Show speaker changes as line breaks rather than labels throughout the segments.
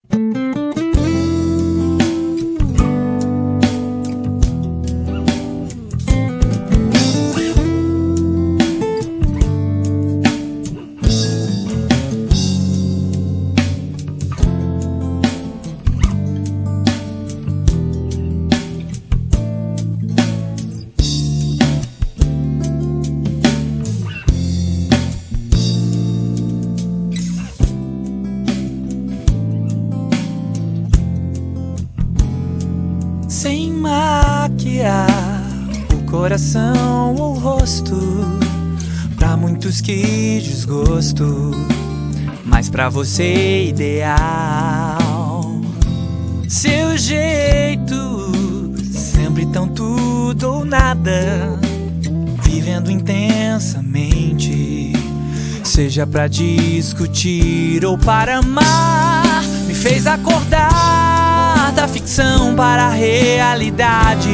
Sem maquiar o coração ou o rosto, pra muitos que desgosto, mas pra você ideal. Seu jeito, sempre tão tudo ou nada, vivendo intensamente, seja pra discutir ou para amar, me fez acordar da ficção para a realidade.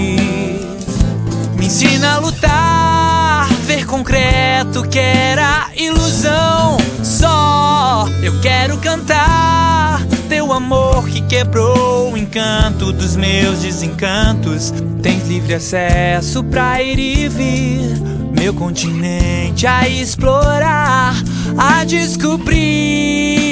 Me ensina a lutar, ver concreto que era ilusão. Só eu quero cantar teu amor que quebrou o encanto dos meus desencantos. Tens livre acesso pra ir e vir, meu continente a explorar, a descobrir.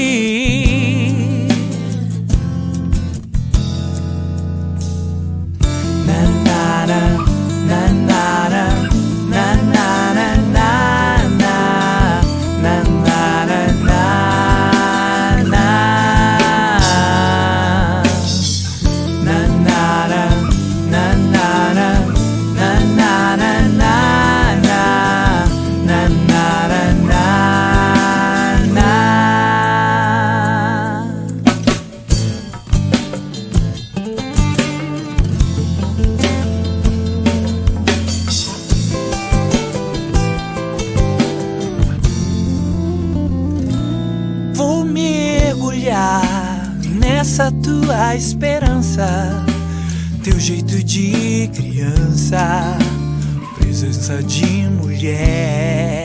Vou mergulhar nessa tua esperança, teu jeito de criança, presença de mulher.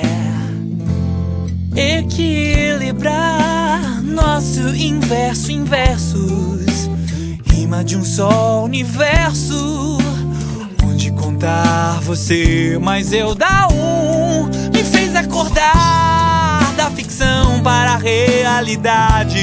Equilibrar nosso inverso em versos, rima de um só universo, onde contar você, mas eu dar um. Me fez acordar da ficção para a realidade.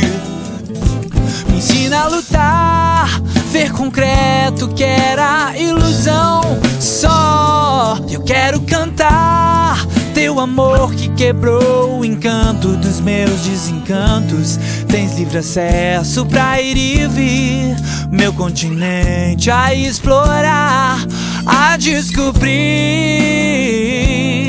Me ensina a lutar, ver concreto que era ilusão. Só eu quero cantar teu amor que quebrou o encanto dos meus desencantos. Tens livre acesso pra ir e vir, meu continente a explorar, a descobrir.